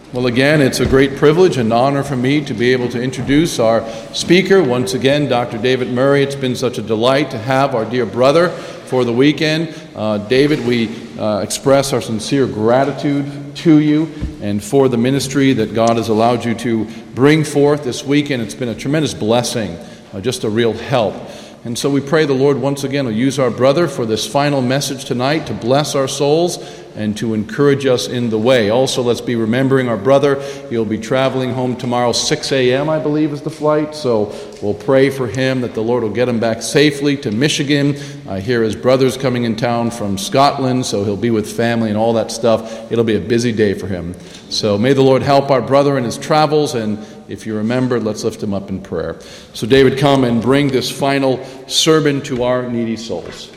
Well, again, it's a great privilege and honor for me to be able to introduce our speaker. Once again, Dr. David Murray. It's been such a delight to have our dear brother for the weekend. David, we express our sincere gratitude to you and for the ministry that God has allowed you to bring forth this weekend. It's been a tremendous blessing, just a real help. And so we pray the Lord once again will use our brother for this final message tonight to bless our souls and to encourage us in the way. Also, let's be remembering our brother. He'll be traveling home tomorrow, 6 a.m., I believe, is the flight. So we'll pray for him that the Lord will get him back safely to Michigan. I hear his brother's coming in town from Scotland, so he'll be with family and all that stuff. It'll be a busy day for him. So may the Lord help our brother in his travels, and if you remember, let's lift him up in prayer. So David, come and bring this final sermon to our needy souls.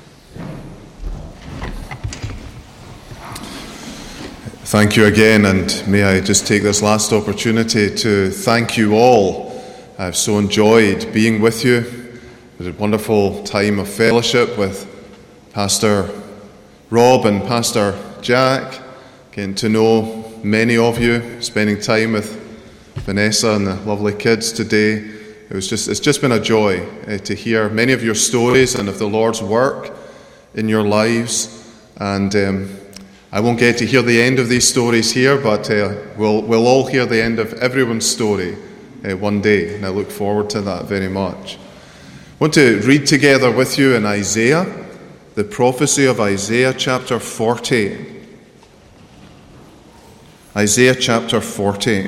Thank you again, and may I just take this last opportunity to thank you all. I've so enjoyed being with you. It was a wonderful time of fellowship with Pastor Rob and Pastor Jack, getting to know many of you, spending time with Vanessa and the lovely kids today. It's just been a joy to hear many of your stories and of the Lord's work in your lives. And I won't get to hear the end of these stories here, but we'll all hear the end of everyone's story one day, and I look forward to that very much. I want to read together with you in Isaiah, the prophecy of Isaiah chapter 40. Isaiah chapter 40.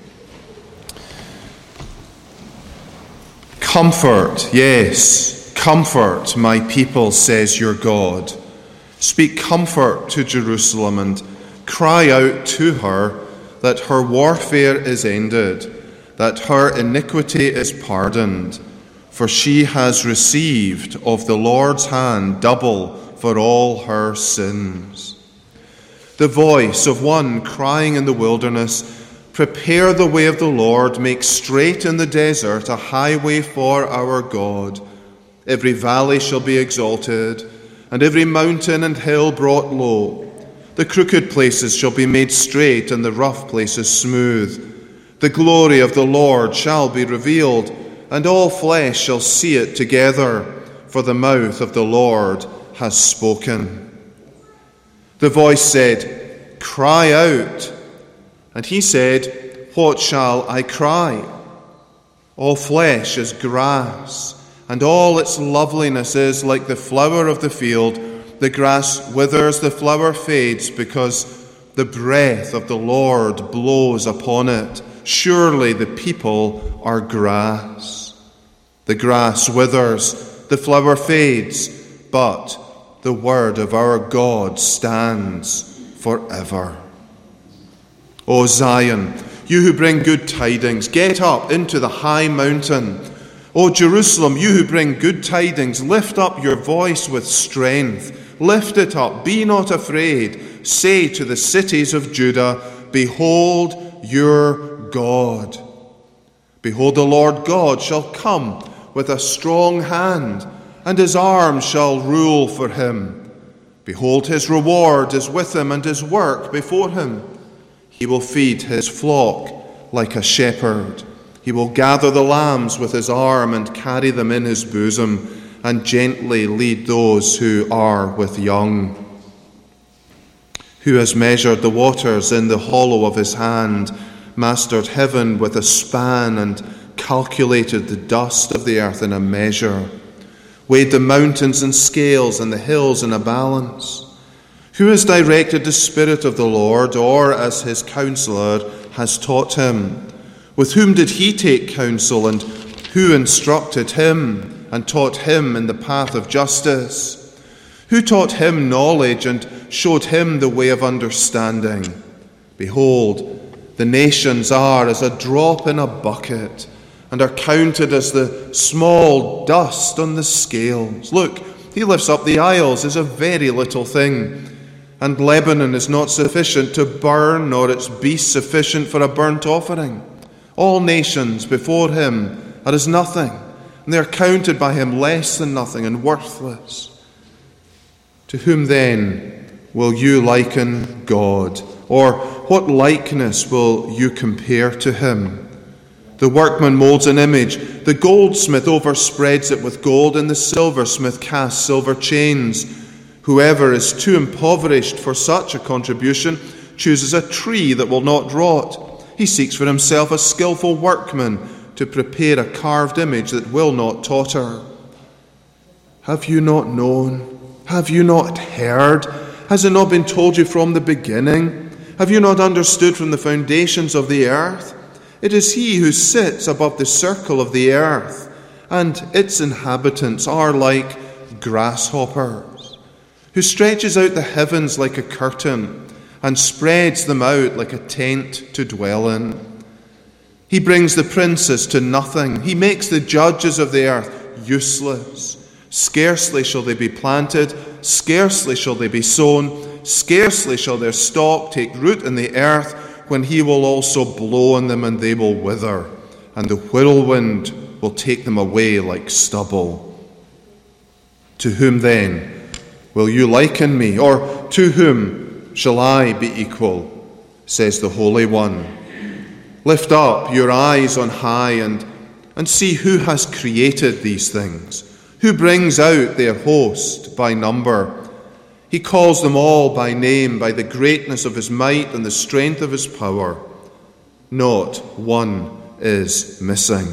Comfort, yes, comfort, my people, says your God. Speak comfort to Jerusalem and cry out to her that her warfare is ended, that her iniquity is pardoned, for she has received of the Lord's hand double for all her sins. The voice of one crying in the wilderness, prepare the way of the Lord, make straight in the desert a highway for our God. Every valley shall be exalted, and every mountain and hill brought low. The crooked places shall be made straight, and the rough places smooth. The glory of the Lord shall be revealed, and all flesh shall see it together, for the mouth of the Lord has spoken. The voice said, cry out. And he said, what shall I cry? All flesh is grass, and all its loveliness is like the flower of the field. The grass withers, the flower fades, because the breath of the Lord blows upon it. Surely the people are grass. The grass withers, the flower fades, but the word of our God stands forever. O Zion, you who bring good tidings, get up into the high mountain. O Jerusalem, you who bring good tidings, lift up your voice with strength. Lift it up, be not afraid. Say to the cities of Judah, behold your God. Behold, the Lord God shall come with a strong hand, and his arm shall rule for him. Behold, his reward is with him, and his work before him. He will feed his flock like a shepherd. He will gather the lambs with his arm and carry them in his bosom, and gently lead those who are with young. Who has measured the waters in the hollow of his hand, mastered heaven with a span, and calculated the dust of the earth in a measure, weighed the mountains in scales and the hills in a balance? Who has directed the Spirit of the Lord, or as his counselor has taught him? With whom did he take counsel, and who instructed him and taught him in the path of justice? Who taught him knowledge and showed him the way of understanding? Behold, the nations are as a drop in a bucket, and are counted as the small dust on the scales. Look, he lifts up the isles as a very little thing, and Lebanon is not sufficient to burn, nor its beasts sufficient for a burnt offering. All nations before him are as nothing, and they are counted by him less than nothing and worthless. To whom then will you liken God, Or what likeness will you compare to him? The workman molds an image, the goldsmith overspreads it with gold, and the silversmith casts silver chains. Whoever is too impoverished for such a contribution chooses a tree that will not rot. He seeks for himself a skillful workman to prepare a carved image that will not totter. Have you not known? Have you not heard? Has it not been told you from the beginning? Have you not understood from the foundations of the earth? It is he who sits above the circle of the earth, and its inhabitants are like grasshoppers, who stretches out the heavens like a curtain and spreads them out like a tent to dwell in. He brings the princes to nothing. He makes the judges of the earth useless. Scarcely shall they be planted, scarcely shall they be sown, scarcely shall their stalk take root in the earth, when he will also blow on them and they will wither, and the whirlwind will take them away like stubble. To whom then will you liken me, or to whom shall I be equal, says the Holy One. Lift up your eyes on high and see who has created these things, who brings out their host by number. He calls them all by name, by the greatness of his might and the strength of his power. Not one is missing.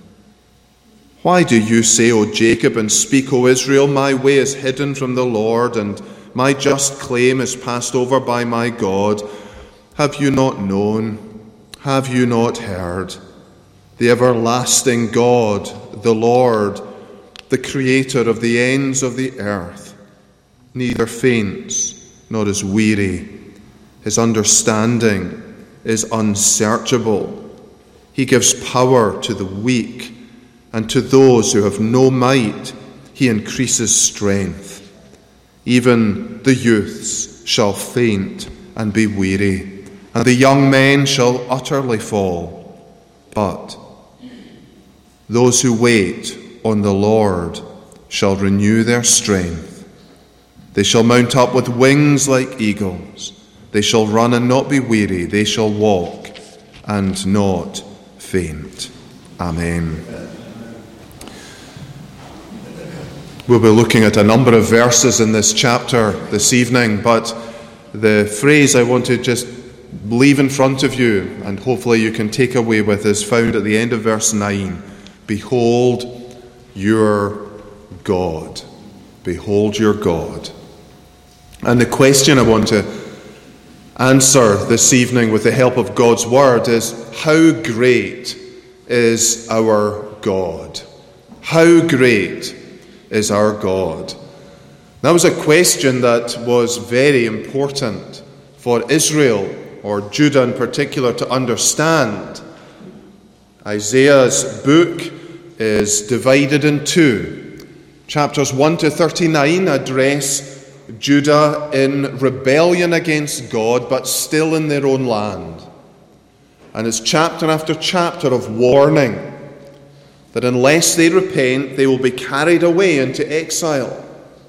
Why do you say, O Jacob, and speak, O Israel, my way is hidden from the Lord, and my just claim is passed over by my God? Have you not known? Have you not heard? The everlasting God, the Lord, the Creator of the ends of the earth, neither faints nor is weary. His understanding is unsearchable. He gives power to the weak, and to those who have no might he increases strength. Even the youths shall faint and be weary, and the young men shall utterly fall. But those who wait on the Lord shall renew their strength. They shall mount up with wings like eagles. They shall run and not be weary. They shall walk and not faint. Amen. We'll be looking at a number of verses in this chapter this evening, but the phrase I want to just leave in front of you, and hopefully you can take away with, is found at the end of verse 9. Behold your God. Behold your God. And the question I want to answer this evening with the help of God's word is, how great is our God? How great is our God? That was a question that was very important for Israel, or Judah in particular, to understand. Isaiah's book is divided in two. Chapters 1 to 39 address Judah in rebellion against God, but still in their own land. And it's chapter after chapter of warning that unless they repent, they will be carried away into exile.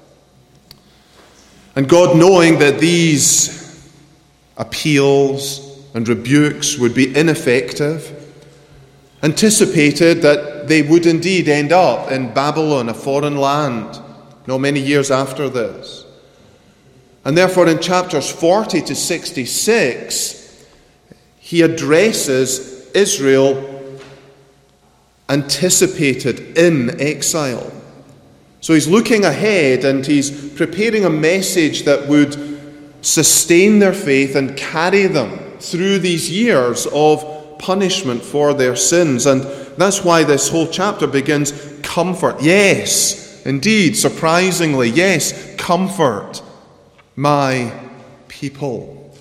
And God, knowing that these appeals and rebukes would be ineffective, anticipated that they would indeed end up in Babylon, a foreign land, not many years after this. And therefore in chapters 40 to 66, he addresses Israel anticipated in exile. So he's looking ahead and he's preparing a message that would sustain their faith and carry them through these years of punishment for their sins. And that's why this whole chapter begins, comfort. Yes, indeed, surprisingly, yes, comfort my people.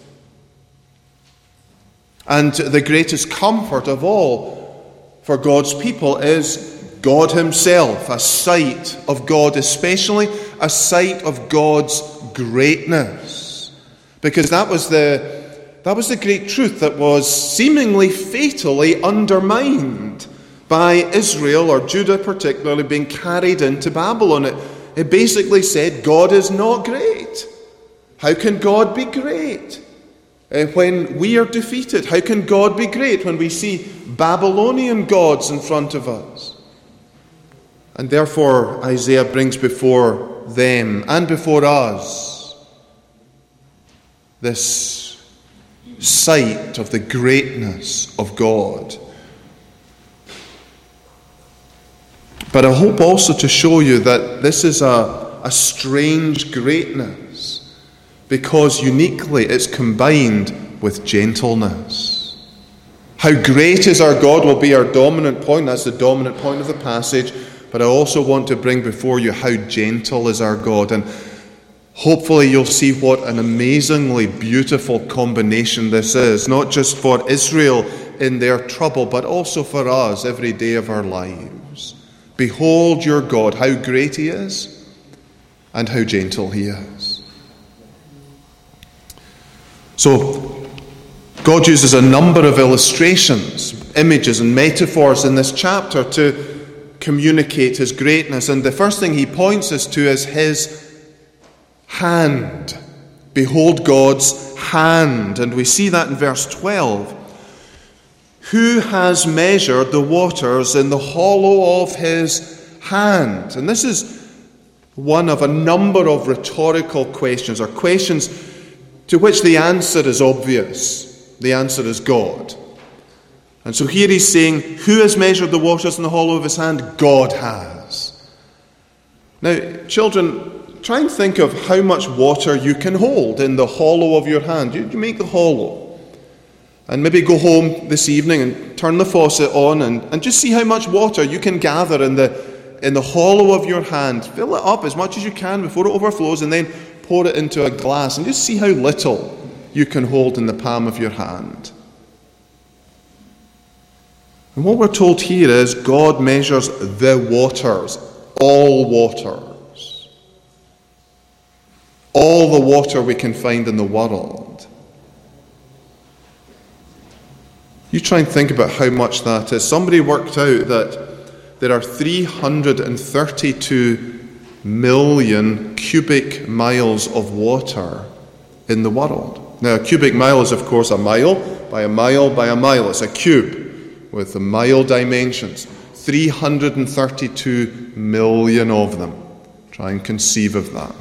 And the greatest comfort of all for God's people is God himself, a sight of God, especially a sight of God's greatness. Because that was the great truth that was seemingly fatally undermined by Israel, or Judah particularly, being carried into Babylon. It basically said, God is not great. How can God be great? when we are defeated? How can God be great when we see Babylonian gods in front of us? And therefore, Isaiah brings before them and before us this sight of the greatness of God. But I hope also to show you that this is a strange greatness, because uniquely it's combined with gentleness. How great is our God will be our dominant point. That's the dominant point of the passage. But I also want to bring before you how gentle is our God. And hopefully you'll see what an amazingly beautiful combination this is, not just for Israel in their trouble, but also for us every day of our lives. Behold your God, how great he is and how gentle he is. So, God uses a number of illustrations, images and metaphors in this chapter to communicate his greatness. And the first thing he points us to is his hand. Behold God's hand. And we see that in verse 12. Who has measured the waters in the hollow of his hand? And this is one of a number of rhetorical questions, or questions to which the answer is obvious. The answer is God. And so here he's saying, who has measured the waters in the hollow of his hand? God has. Now, children, try and think of how much water you can hold in the hollow of your hand. You make the hollow. And maybe go home this evening and turn the faucet on and just see how much water you can gather in the hollow of your hand. Fill it up as much as you can before it overflows, and then pour it into a glass, and just see how little you can hold in the palm of your hand. And what we're told here is God measures the waters, all waters. All the water we can find in the world. You try and think about how much that is. Somebody worked out that there are 332 million cubic miles of water in the world. Now, a cubic mile is, of course, a mile by a mile by a mile. It's a cube with the mile dimensions. 332 million of them. Try and conceive of that.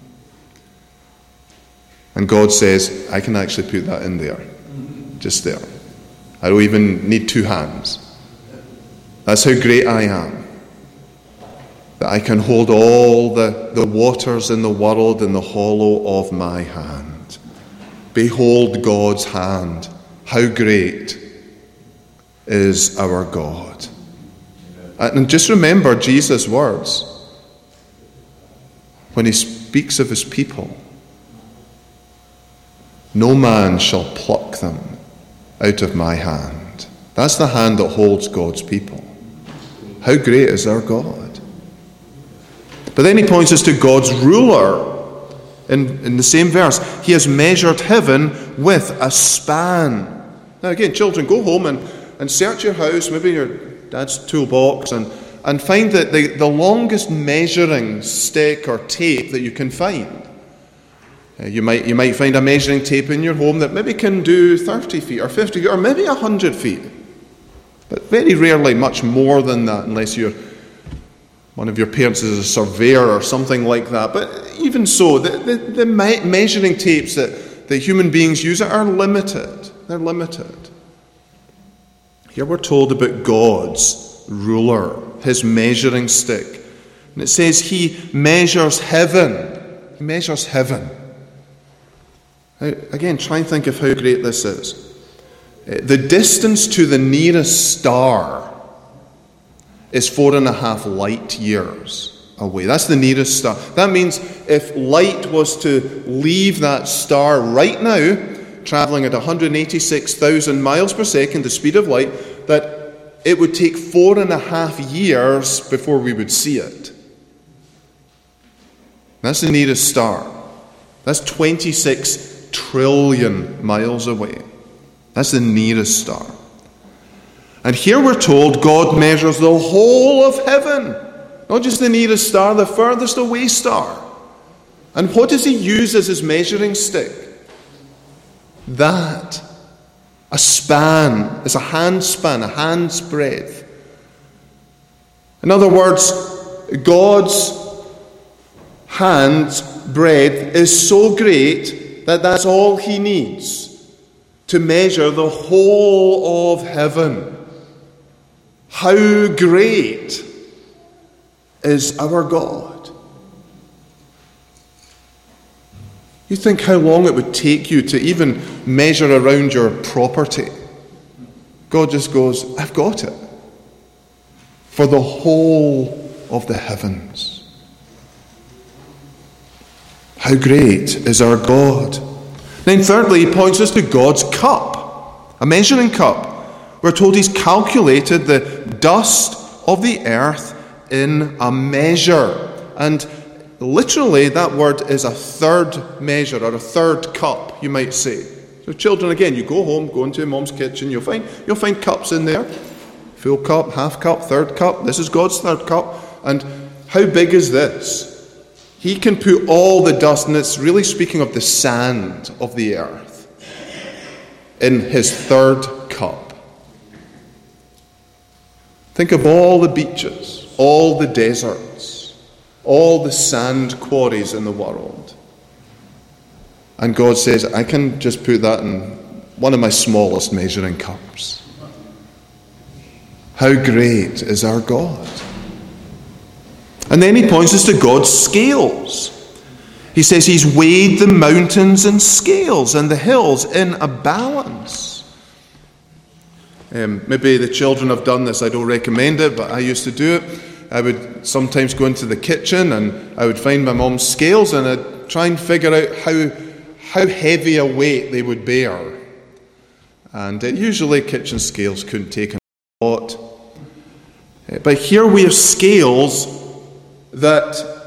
And God says, I can actually put that in there. Just there. I don't even need two hands. That's how great I am. That I can hold all the waters in the world in the hollow of my hand. Behold God's hand. How great is our God. And just remember Jesus' words when he speaks of his people. No man shall pluck them out of my hand. That's the hand that holds God's people. How great is our God. But then he points us to God's ruler. In the same verse, he has measured heaven with a span. Now again, children, go home and search your house, maybe your dad's toolbox, and find that the longest measuring stick or tape that you can find. You might find a measuring tape in your home that maybe can do 30 feet or 50 feet or maybe 100 feet. But very rarely much more than that, unless one of your parents is a surveyor or something like that. But even so, the measuring tapes that human beings use are limited. They're limited. Here we're told about God's ruler, his measuring stick. And it says he measures heaven. He measures heaven. Now, again, try and think of how great this is. The distance to the nearest star is 4.5 light years away. That's the nearest star. That means if light was to leave that star right now, traveling at 186,000 miles per second, the speed of light, that it would take 4.5 years before we would see it. That's the nearest star. That's 26 trillion miles away. That's the nearest star. And here we're told God measures the whole of heaven. Not just the nearest star, the furthest away star. And what does he use as his measuring stick? that. A span is a handspan, a hand's breadth. In other words, God's hand's breadth is so great that that's all he needs to measure the whole of heaven. How great is our God? You think how long it would take you to even measure around your property. God just goes, I've got it. For the whole of the heavens. How great is our God? Then thirdly, he points us to God's cup, a measuring cup. We're told he's calculated the dust of the earth in a measure. And literally, that word is a third measure, or a third cup, you might say. So children, again, you go home, go into mom's kitchen, you'll find cups in there. Full cup, half cup, third cup. This is God's third cup. And how big is this? He can put all the dust, and it's really speaking of the sand of the earth, in his third cup. Think of all the beaches, all the deserts, all the sand quarries in the world. And God says, I can just put that in one of my smallest measuring cups. How great is our God? And then he points us to God's scales. He says he's weighed the mountains in scales and the hills in a balance. Maybe the children have done this. I don't recommend it, but I used to do it. I would sometimes go into the kitchen and I would find my mom's scales and I'd try and figure out how heavy a weight they would bear. And usually kitchen scales couldn't take a lot. But here we have scales that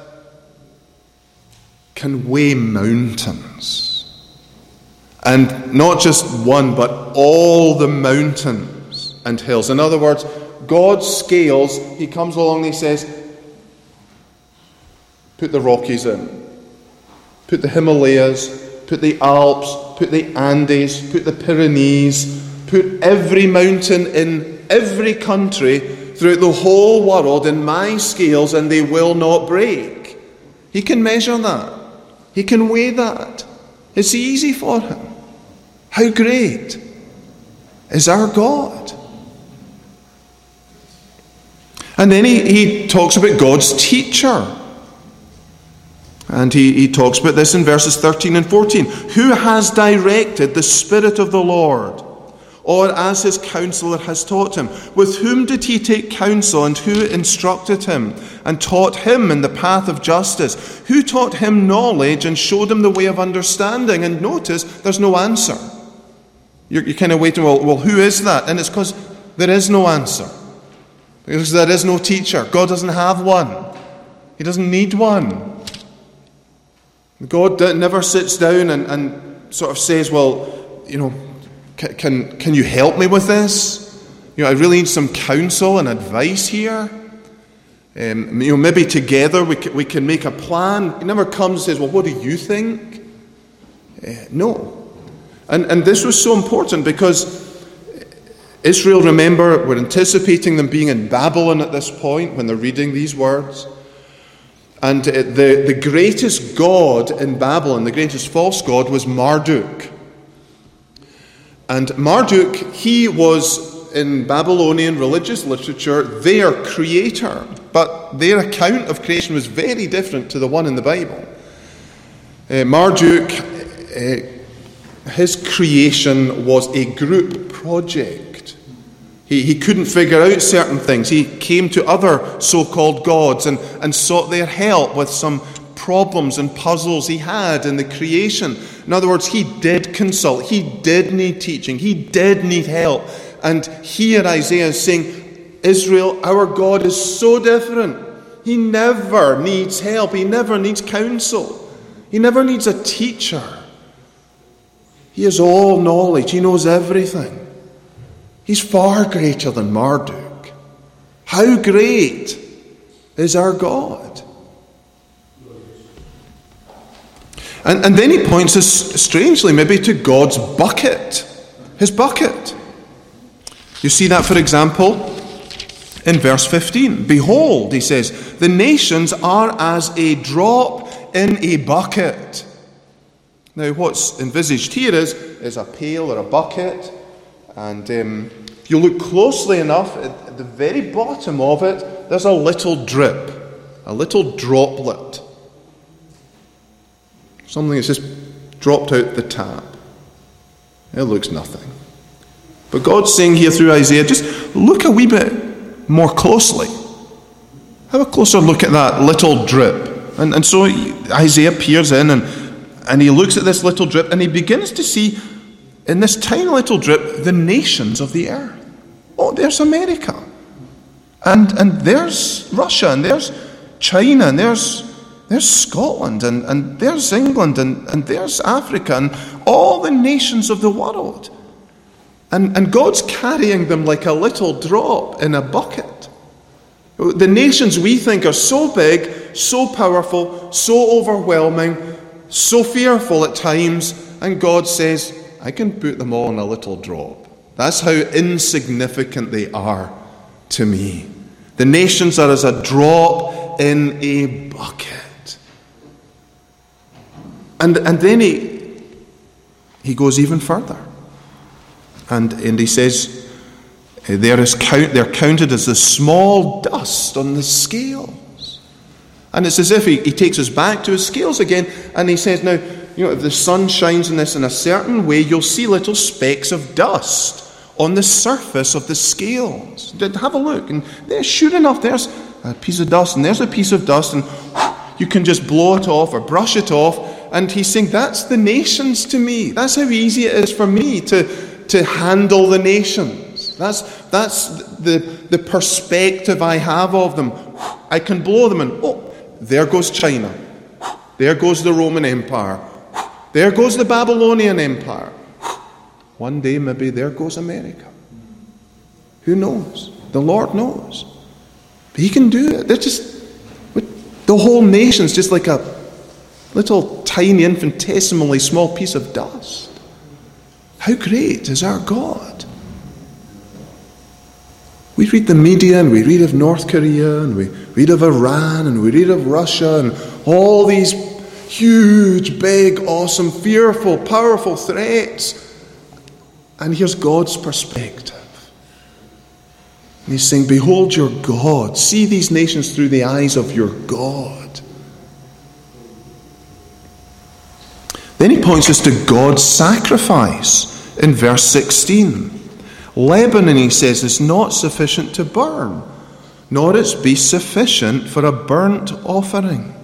can weigh mountains. And not just one, but all the mountains and hills. In other words, God's scales, he comes along and he says, put the Rockies in, put the Himalayas, put the Alps, put the Andes, put the Pyrenees, put every mountain in every country throughout the whole world in my scales, and they will not break. He can measure that. He can weigh that. It's easy for him. How great is our God? And then he talks about God's teacher. And he talks about this in verses 13 and 14. Who has directed the Spirit of the Lord? Or as his counselor has taught him? With whom did he take counsel, and who instructed him and taught him in the path of justice? Who taught him knowledge and showed him the way of understanding? And notice, there's no answer. You're kind of waiting, well, who is that? And it's because there is no answer. Because there is no teacher. God doesn't have one. He doesn't need one. God never sits down and sort of says, well, can you help me with this? I really need some counsel and advice here. Maybe together we can make a plan. He never comes and says, well, what do you think? No. And this was so important because Israel, remember, we're anticipating them being in Babylon at this point when they're reading these words. And the greatest god in Babylon, the greatest false god, was Marduk. And Marduk, he was, in Babylonian religious literature, their creator. But their account of creation was very different to the one in the Bible. Marduk, his creation was a group project. He couldn't figure out certain things. He came to other so-called gods and sought their help with some problems and puzzles he had in the creation. In other words, he did consult. He did need teaching. He did need help. And here Isaiah is saying, Israel, our God is so different. He never needs help. He never needs counsel. He never needs a teacher. He has all knowledge. He knows everything. He's far greater than Marduk. How great is our God? And then he points us, strangely, maybe to God's bucket. His bucket. You see that, for example, in verse 15. Behold, he says, the nations are as a drop in a bucket. Now, what's envisaged here is a pail or a bucket. And if you look closely enough, at the very bottom of it, there's a little drip, a little droplet. Something that's just dropped out the tap. It looks nothing. But God's saying here through Isaiah, just look a wee bit more closely. Have a closer look at that little drip. And so Isaiah peers in and he looks at this little drip and he begins to see in this tiny little drip the nations of the earth. Oh, there's America. And there's Russia, and there's China, and there's Scotland, and there's England, and there's Africa, and all the nations of the world. And God's carrying them like a little drop in a bucket. The nations we think are so big, so powerful, so overwhelming, so fearful at times, and God says, I can put them all in a little drop. That's how insignificant they are to me. The nations are as a drop in a bucket. And then he goes even further. And he says, they're counted as the small dust on the scales. And it's as if he takes us back to his scales again, and he says, now, if the sun shines on this in a certain way, you'll see little specks of dust on the surface of the scales. Have a look, and there, sure enough, there's a piece of dust, and there's a piece of dust, and you can just blow it off or brush it off. And he's saying, that's the nations to me. That's how easy it is for me to handle the nations. That's the perspective I have of them. I can blow them, and there goes China. There goes the Roman Empire. There goes the Babylonian Empire. One day, maybe there goes America. Who knows? The Lord knows. But he can do it. They're just, the whole nation's just like a little tiny, infinitesimally small piece of dust. How great is our God? We read the media, and we read of North Korea, and we read of Iran, and we read of Russia, and all these huge, big, awesome, fearful, powerful threats. And here's God's perspective. And he's saying, behold your God. See these nations through the eyes of your God. Then he points us to God's sacrifice in verse 16. Lebanon, he says, is not sufficient to burn, nor its be sufficient for a burnt offering.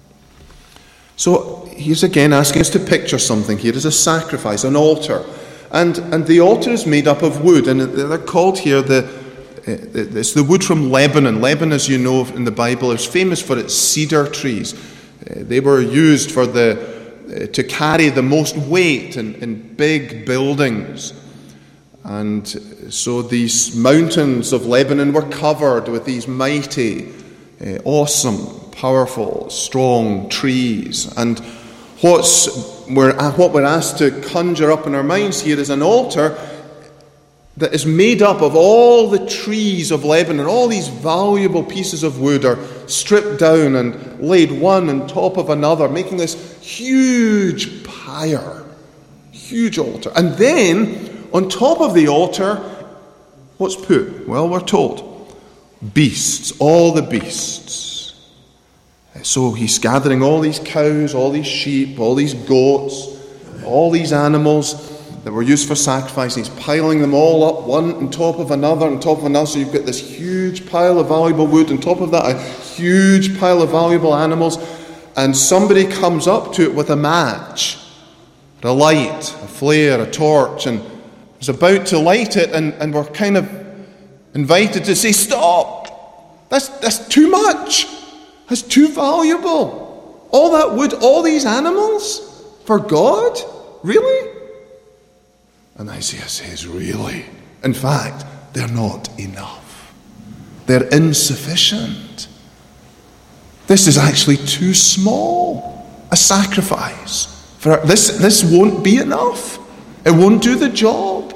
So he's again asking us to picture something here. There's a sacrifice, an altar. And the altar is made up of wood, and they're called here it's the wood from Lebanon. Lebanon, as you know in the Bible, is famous for its cedar trees. They were used to carry the most weight in big buildings. And so these mountains of Lebanon were covered with these mighty, awesome, powerful, strong trees. And what we're asked to conjure up in our minds here is an altar that is made up of all the trees of Lebanon. All these valuable pieces of wood are stripped down and laid one on top of another, making this huge pyre, huge altar. And then, on top of the altar, what's put? Well, we're told, beasts, all the beasts. So he's gathering all these cows, all these sheep, all these goats, all these animals that were used for sacrifice. He's piling them all up, one on top of another, on top of another. So you've got this huge pile of valuable wood, on top of that a huge pile of valuable animals. And somebody comes up to it with a match, a light, a flare, a torch, and is about to light it, and we're kind of invited to say, stop! That's too much! That's too valuable! All that wood, all these animals? For God? Really? And Isaiah says, really? In fact, they're not enough. They're insufficient. This is actually too small. a sacrifice. For this won't be enough. It won't do the job.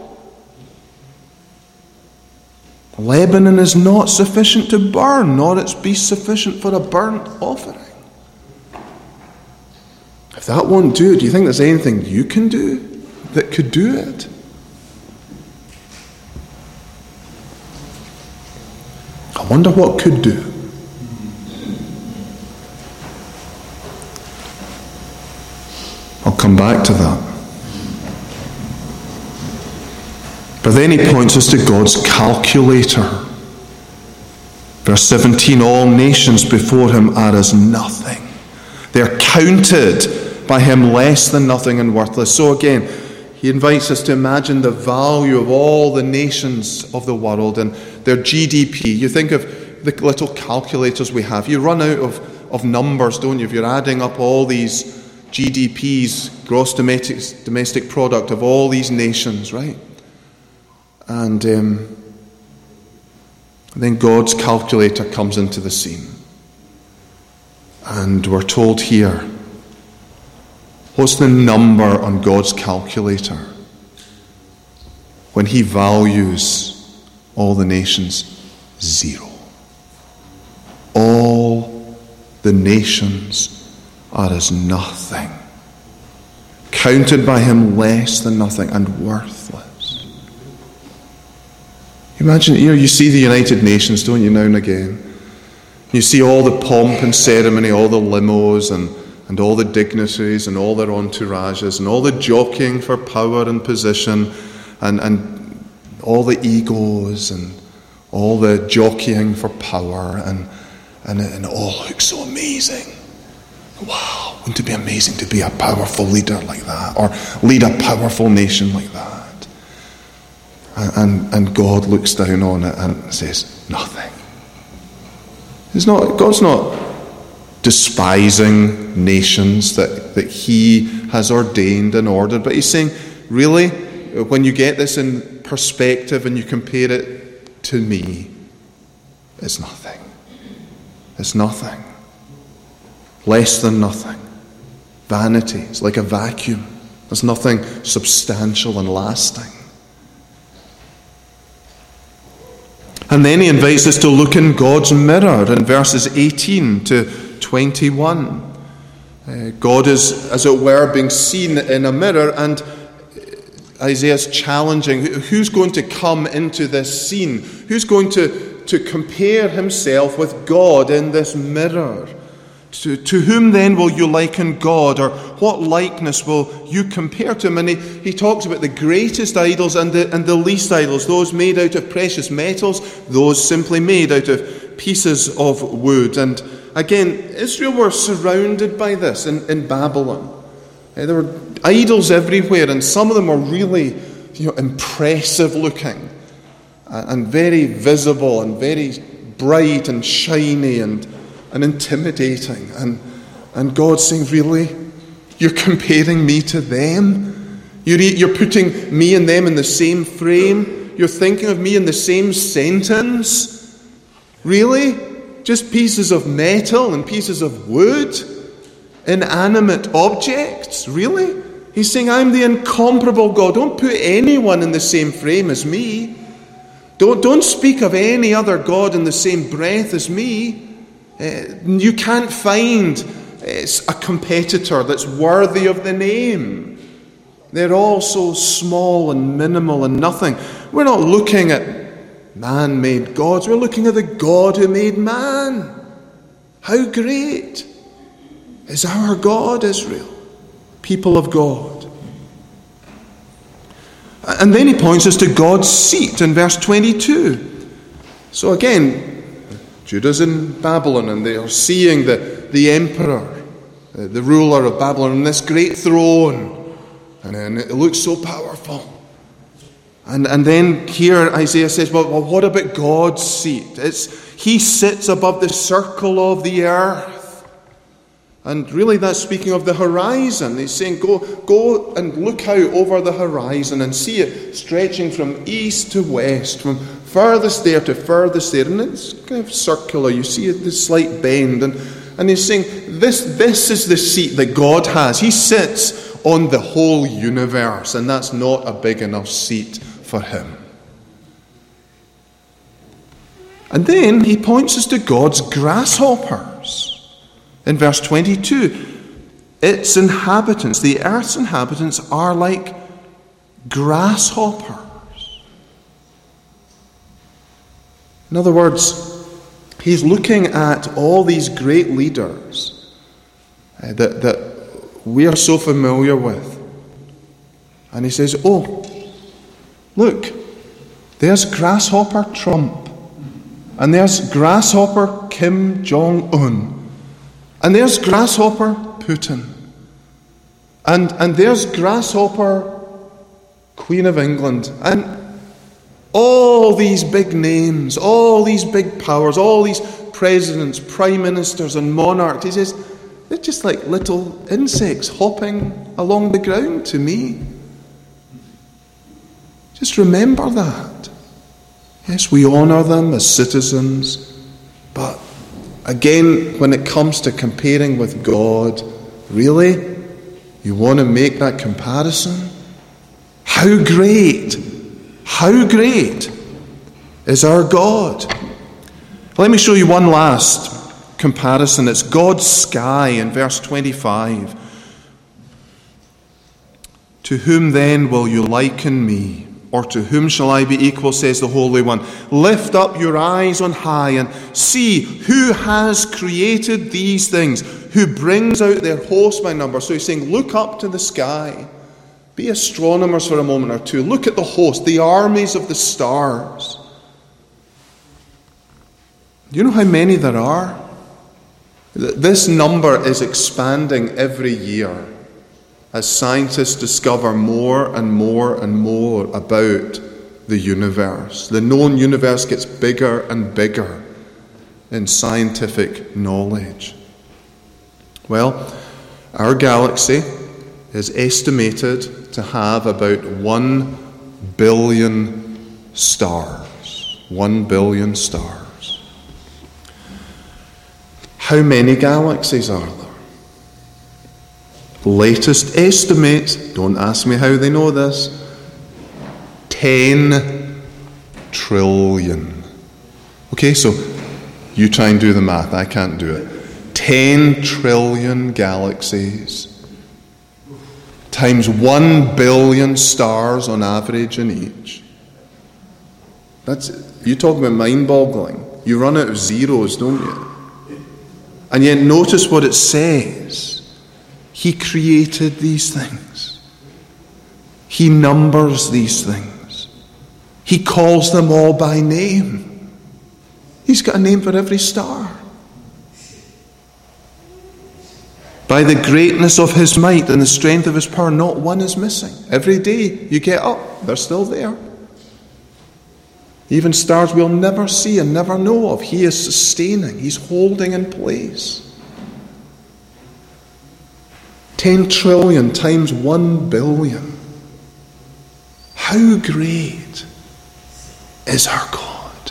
Lebanon is not sufficient to burn, nor it be sufficient for a burnt offering. If that won't do it, do you think there's anything you can do that could do it? I wonder what could do. I'll come back to that. But then he points us to God's calculator. Verse 17, all nations before him are as nothing. They're counted by him less than nothing and worthless. So again, he invites us to imagine the value of all the nations of the world and their GDP. You think of the little calculators we have. You run out of numbers, don't you? If you're adding up all these GDPs, gross domestic product of all these nations, right? And then God's calculator comes into the scene. And we're told here, what's the number on God's calculator when he values all the nations? 0. All the nations are as nothing, counted by him less than nothing and worthless. Imagine, you see the United Nations, don't you, now and again? You see all the pomp and ceremony, all the limos and all the dignitaries and all their entourages and all the jockeying for power and position and all the egos and all the jockeying for power and it all looks so amazing. Wow, wouldn't it be amazing to be a powerful leader like that or lead a powerful nation like that? And God looks down on it and says, nothing. God's not despising nations that he has ordained and ordered, but he's saying, really, when you get this in perspective and you compare it to me, it's nothing. It's nothing. Less than nothing. Vanity. It's like a vacuum. There's nothing substantial and lasting. And then he invites us to look in God's mirror in verses 18 to 21. God is, as it were, being seen in a mirror, and Isaiah's challenging who's going to come into this scene, who's going to compare himself with God in this mirror. To whom then will you liken God, or what likeness will you compare to him? And he talks about the greatest idols and the least idols, those made out of precious metals, those simply made out of pieces of wood. And again, Israel were surrounded by this in Babylon. There were idols everywhere, and some of them were really impressive looking and very visible and very bright and shiny and intimidating. And God's saying, really? You're comparing me to them? You're putting me and them in the same frame? You're thinking of me in the same sentence? Really? Just pieces of metal and pieces of wood? Inanimate objects? Really? He's saying, I'm the incomparable God. Don't put anyone in the same frame as me. Don't speak of any other God in the same breath as me. You can't find a competitor that's worthy of the name. They're all so small and minimal and nothing. We're not looking at man-made gods. We're looking at the God who made man. How great is our God, Israel, people of God. And then he points us to God's seat in verse 22. So again, Judah's in Babylon, and they are seeing the emperor, the ruler of Babylon, on this great throne. And it looks so powerful. And then here Isaiah says, well, what about God's seat? He sits above the circle of the earth. And really that's speaking of the horizon. He's saying, go and look out over the horizon and see it stretching from east to west, from furthest there to furthest there. And it's kind of circular. You see the slight bend. And he's saying, this is the seat that God has. He sits on the whole universe, and that's not a big enough seat for him. And then he points us to God's grasshoppers. In verse 22, its inhabitants, the earth's inhabitants, are like grasshoppers. In other words, he's looking at all these great leaders that we are so familiar with. And he says, oh, look, there's grasshopper Trump. And there's grasshopper Kim Jong-un. And there's grasshopper Putin. And there's grasshopper Queen of England. And all these big names, all these big powers, all these presidents, prime ministers and monarchs. He says, they're just like little insects hopping along the ground to me. Just remember that. Yes, we honour them as citizens, but again, when it comes to comparing with God, really? You want to make that comparison? How great is our God? Let me show you one last comparison. It's God's sky in verse 25. To whom then will you liken me? Or to whom shall I be equal, says the Holy One. Lift up your eyes on high and see who has created these things, who brings out their host by number. So he's saying, look up to the sky. Be astronomers for a moment or two. Look at the host, the armies of the stars. Do you know how many there are? This number is expanding every year as scientists discover more and more and more about the universe. The known universe gets bigger and bigger in scientific knowledge. Well, our galaxy is estimated to have about 1 billion stars. 1 billion stars. How many galaxies are there? Latest estimate, don't ask me how they know this, 10 trillion. Okay, so you try and do the math, I can't do it. 10 trillion galaxies times 1 billion stars on average in each. You talk about mind-boggling. You run out of zeros, don't you? And yet notice what it says. He created these things. He numbers these things. He calls them all by name. He's got a name for every star. By the greatness of his might and the strength of his power, not one is missing. Every day you get up, they're still there. Even stars we'll never see and never know of, he is sustaining. He's holding in place. 10 trillion times 1 billion. How great is our God?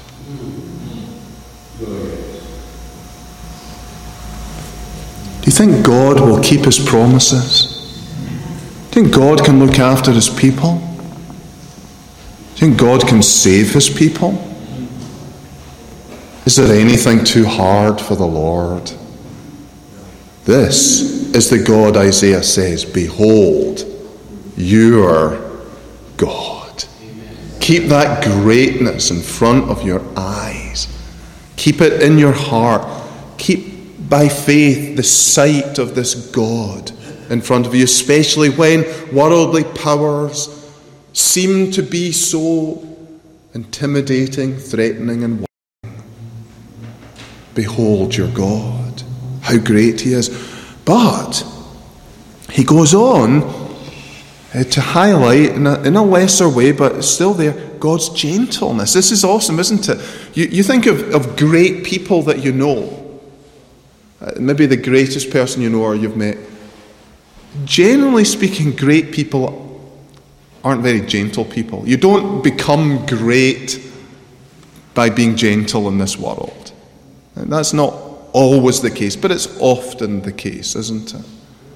Do you think God will keep his promises? Do you think God can look after his people? Do you think God can save his people? Is there anything too hard for the Lord? This is the God Isaiah says, behold, your God. Amen. Keep that greatness in front of your eyes. Keep it in your heart. Keep by faith the sight of this God in front of you, especially when worldly powers seem to be so intimidating, threatening, and warning. Behold your God. How great he is. But he goes on to highlight in a lesser way, but still there, God's gentleness. This is awesome, isn't it? You think of great people that you know. Maybe the greatest person you know or you've met. Generally speaking, great people aren't very gentle people. You don't become great by being gentle in this world. And that's not always the case, but it's often the case, isn't it?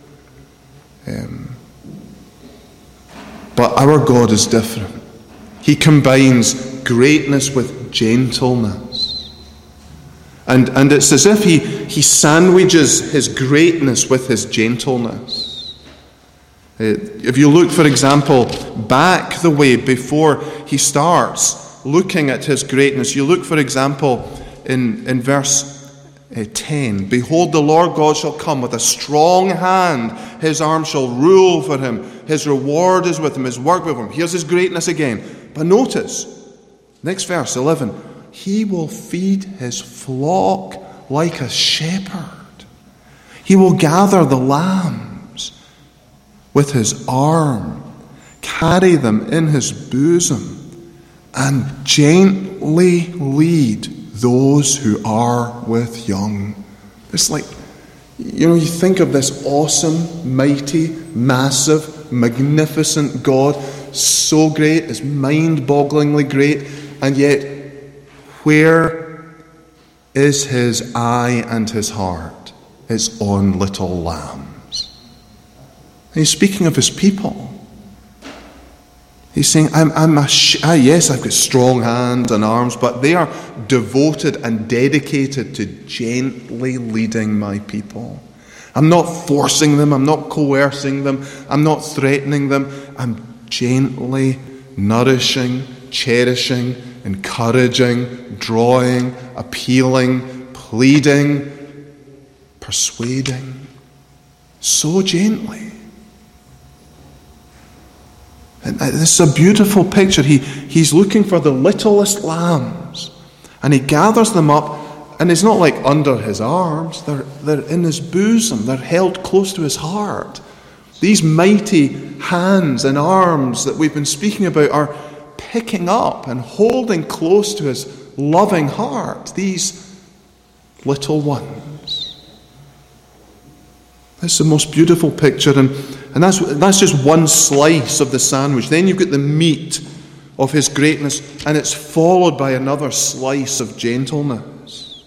But our God is different. He combines greatness with gentleness. And it's as if he sandwiches his greatness with his gentleness. If you look, for example, back the way before he starts looking at his greatness, you look, for example, in verse 10. Behold, the Lord God shall come with a strong hand. His arm shall rule for him. His reward is with him. His work with him. Here's his greatness again. But notice, next verse, 11. He will feed his flock like a shepherd. He will gather the lambs with his arm, carry them in his bosom, and gently lead those who are with young. It's like, you think of this awesome, mighty, massive, magnificent God, so great, it's mind-bogglingly great, and yet, where is his eye and his heart? It's on little lambs. And he's speaking of his people. He's saying, yes, I've got strong hands and arms, but they are devoted and dedicated to gently leading my people. I'm not forcing them. I'm not coercing them. I'm not threatening them. I'm gently nourishing, cherishing, encouraging, drawing, appealing, pleading, persuading. So gently. And this is a beautiful picture. He's looking for the littlest lambs, and he gathers them up, and it's not like under his arms. They're in his bosom. They're held close to his heart. These mighty hands and arms that we've been speaking about are picking up and holding close to his loving heart these little ones. That's the most beautiful picture, and that's just one slice of the sandwich. Then you've got the meat of his greatness, and it's followed by another slice of gentleness.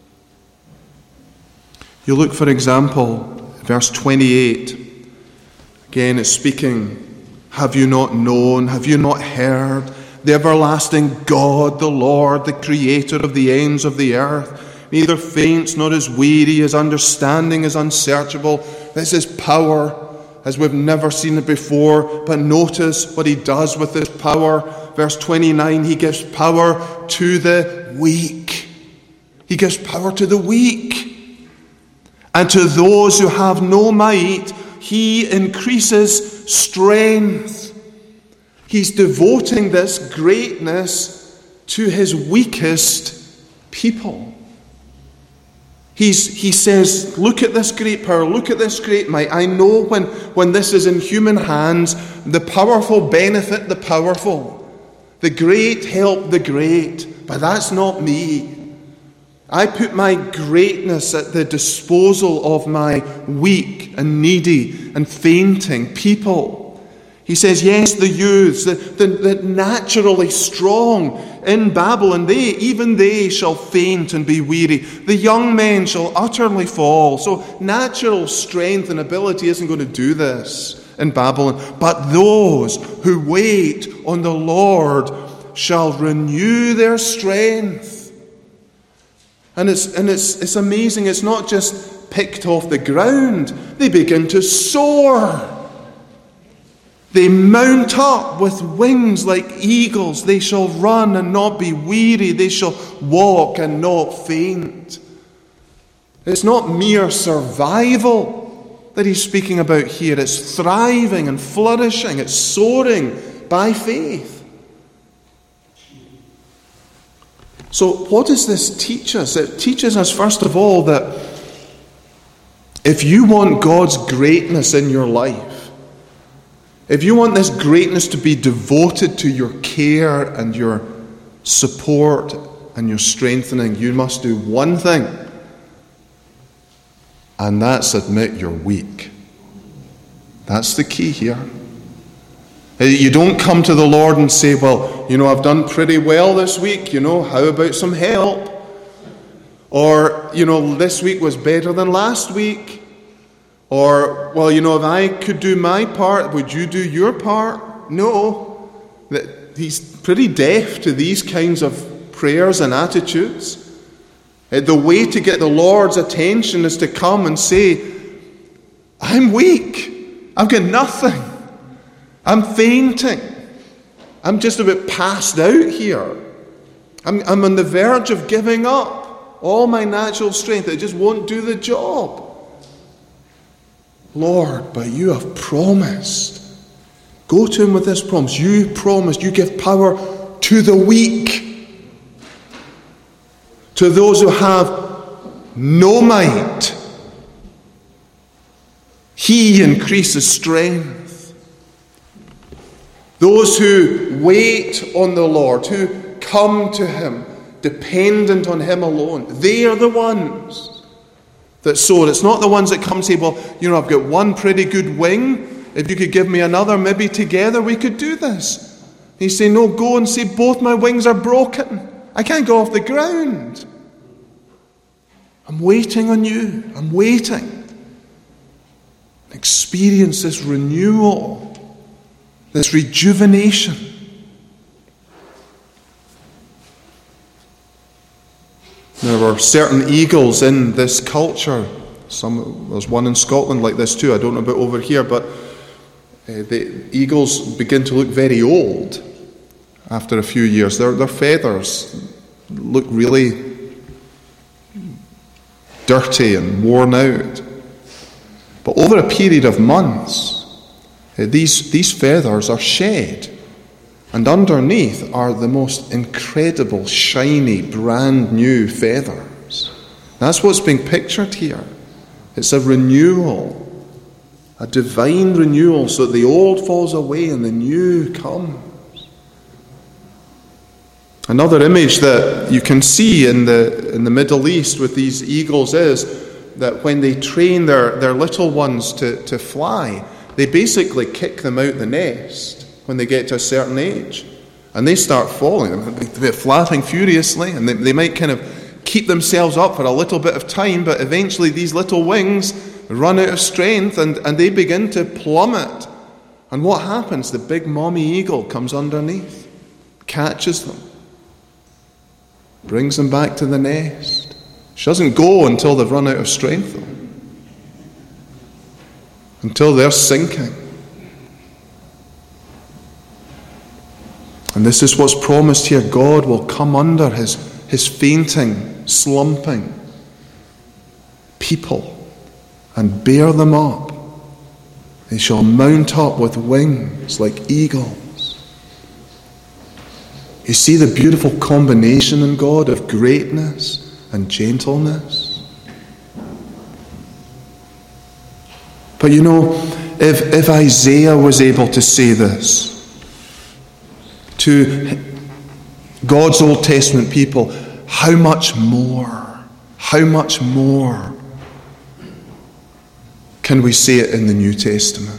You look, for example, verse 28. Again, it's speaking, have you not known, have you not heard? The everlasting God, the Lord, the creator of the ends of the earth, neither faints nor is weary, his understanding is unsearchable. This is power as we've never seen it before. But notice what he does with this power. Verse 29, he gives power to the weak. He gives power to the weak. And to those who have no might, he increases strength. He's devoting this greatness to his weakest people. He says, look at this great power, look at this great might. I know when this is in human hands, the powerful benefit the powerful. The great help the great. But that's not me. I put my greatness at the disposal of my weak and needy and fainting people. He says, yes, the youths, the naturally strong in Babylon, even they shall faint and be weary. The young men shall utterly fall. So natural strength and ability isn't going to do this in Babylon. But those who wait on the Lord shall renew their strength. And it's amazing. It's not just picked off the ground. They begin to soar. They mount up with wings like eagles. They shall run and not be weary. They shall walk and not faint. It's not mere survival that he's speaking about here. It's thriving and flourishing. It's soaring by faith. So what does this teach us? It teaches us, first of all, that if you want God's greatness in your life, if you want this greatness to be devoted to your care and your support and your strengthening, you must do one thing, and that's admit you're weak. That's the key here. You don't come to the Lord and say, well, I've done pretty well this week, how about some help? Or Or, this week was better than last week. Or, well, if I could do my part, would you do your part? No. He's pretty deaf to these kinds of prayers and attitudes. The way to get the Lord's attention is to come and say, I'm weak. I've got nothing. I'm fainting. I'm just a bit passed out here. I'm on the verge of giving up all my natural strength. It just won't do the job. Lord, but you have promised. Go to him with this promise. You promised you give power to the weak. To those who have no might. He increases strength. Those who wait on the Lord, who come to him, dependent on him alone, they are the ones that soar. It's not the ones that come and say, well, I've got one pretty good wing. If you could give me another, maybe together we could do this. He's saying, no, go and say, both my wings are broken. I can't go off the ground. I'm waiting on you. I'm waiting. Experience this renewal, this rejuvenation. There were certain eagles in this culture. There's one in Scotland like this too. I don't know about over here, but the eagles begin to look very old after a few years. Their feathers look really dirty and worn out. But over a period of months, these feathers are shed. And underneath are the most incredible, shiny, brand new feathers. That's what's being pictured here. It's a renewal, a divine renewal, so that the old falls away and the new comes. Another image that you can see in the Middle East with these eagles is that when they train their little ones to fly, they basically kick them out the nest when they get to a certain age. And they start falling. They're flapping furiously, and they might kind of keep themselves up for a little bit of time, but eventually these little wings run out of strength and they begin to plummet. And what happens? The big mommy eagle comes underneath, catches them, brings them back to the nest. She doesn't go until they've run out of strength, though. Until they're sinking. And this is what's promised here. God will come under his fainting, slumping people and bear them up. They shall mount up with wings like eagles. You see the beautiful combination in God of greatness and gentleness. But if Isaiah was able to say this to God's Old Testament people, how much more can we say it in the New Testament?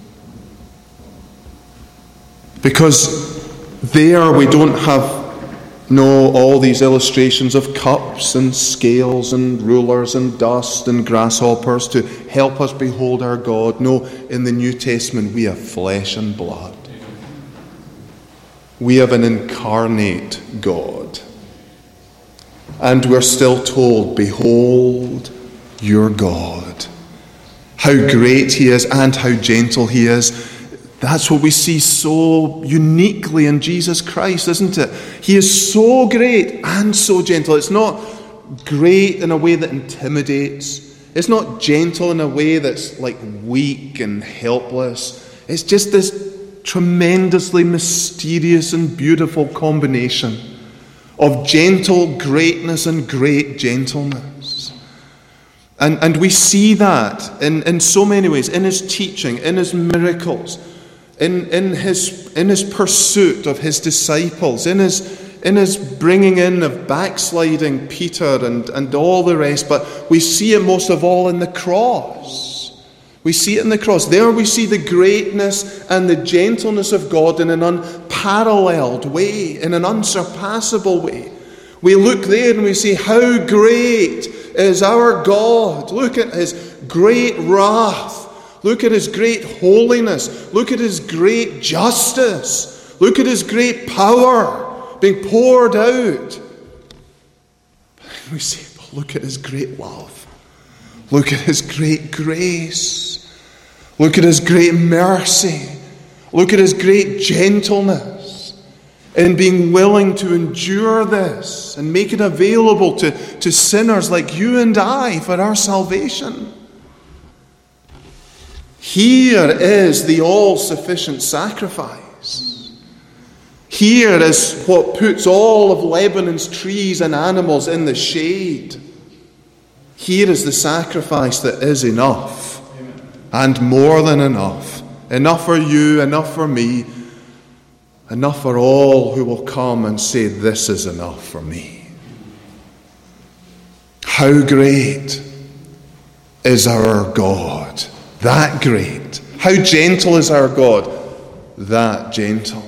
Because there we don't have all these illustrations of cups and scales and rulers and dust and grasshoppers to help us behold our God. No, in the New Testament we have flesh and blood. We have an incarnate God. And we're still told, behold your God. How great he is and how gentle he is. That's what we see so uniquely in Jesus Christ, isn't it? He is so great and so gentle. It's not great in a way that intimidates. It's not gentle in a way that's like weak and helpless. It's just this tremendously mysterious and beautiful combination of gentle greatness and great gentleness. And we see that in so many ways, in his teaching, in his miracles, in his pursuit of his disciples, in his bringing in of backsliding Peter and all the rest. But we see it most of all in the cross. We see it in the cross. There we see the greatness and the gentleness of God in an unparalleled way, in an unsurpassable way. We look there and we say, how great is our God. Look at his great wrath. Look at his great holiness. Look at his great justice. Look at his great power being poured out. And we say, but look at his great love. Look at his great grace. Look at his great mercy. Look at his great gentleness in being willing to endure this and make it available to sinners like you and I for our salvation. Here is the all-sufficient sacrifice. Here is what puts all of Lebanon's trees and animals in the shade. Here is the sacrifice that is enough, and more than enough. Enough for you, enough for me, enough for all who will come and say, this is enough for me. How great is our God? That great. How gentle is our God? That gentle.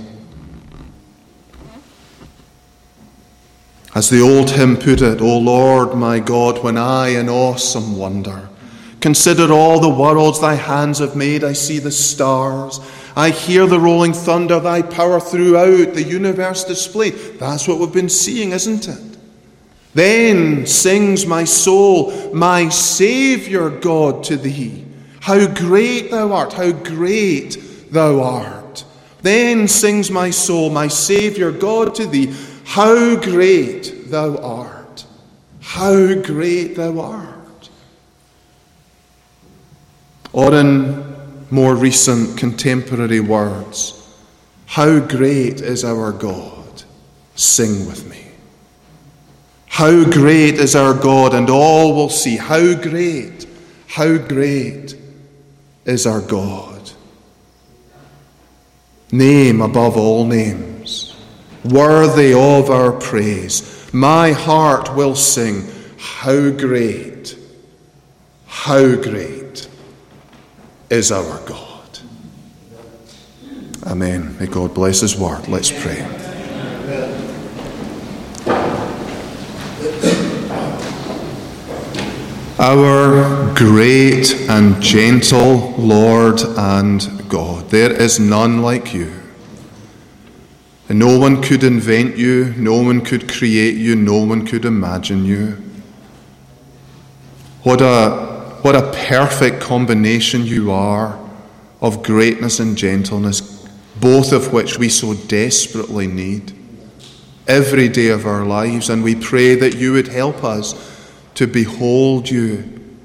As the old hymn put it, O Lord my God, when I in awesome wonder consider all the worlds thy hands have made, I see the stars, I hear the rolling thunder, thy power throughout the universe displayed. That's what we've been seeing, isn't it? Then sings my soul, my Saviour God, to thee. How great thou art, how great thou art. Then sings my soul, my Saviour God, to thee. How great thou art. How great thou art. Or in more recent contemporary words, how great is our God. Sing with me. How great is our God, and all will see how great is our God. Name above all names, worthy of our praise. My heart will sing, how great is our God. Amen. May God bless his word. Let's pray. Our great and gentle Lord and God, there is none like you. And no one could invent you, no one could create you, no one could imagine you. What a perfect combination you are of greatness and gentleness, both of which we so desperately need every day of our lives. And we pray that you would help us to behold you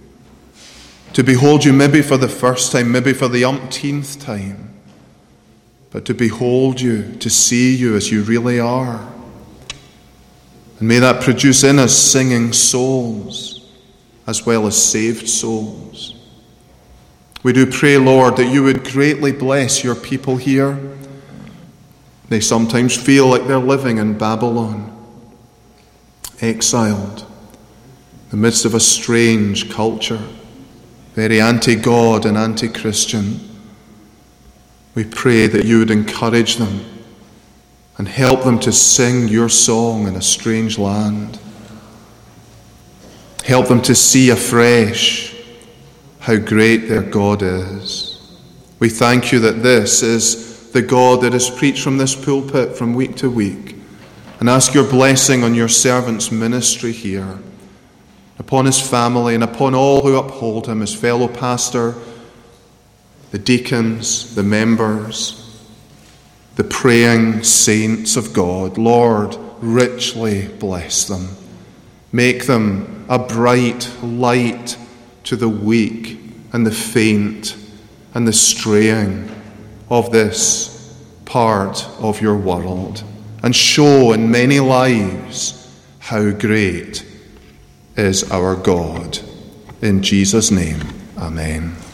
maybe for the first time, maybe for the umpteenth time, but to behold you, to see you as you really are. And may that produce in us singing souls as well as saved souls. We do pray, Lord, that you would greatly bless your people here. They sometimes feel like they're living in Babylon, exiled, in the midst of a strange culture, very anti-God and anti-Christian. We pray that you would encourage them and help them to sing your song in a strange land. Help them to see afresh how great their God is. We thank you that this is the God that is preached from this pulpit from week to week, and ask your blessing on your servant's ministry here, upon his family and upon all who uphold him, his fellow pastor, the deacons, the members, the praying saints of God. Lord, richly bless them. Make them a bright light to the weak and the faint and the straying of this part of your world, and show in many lives how great is our God. In Jesus' name, amen.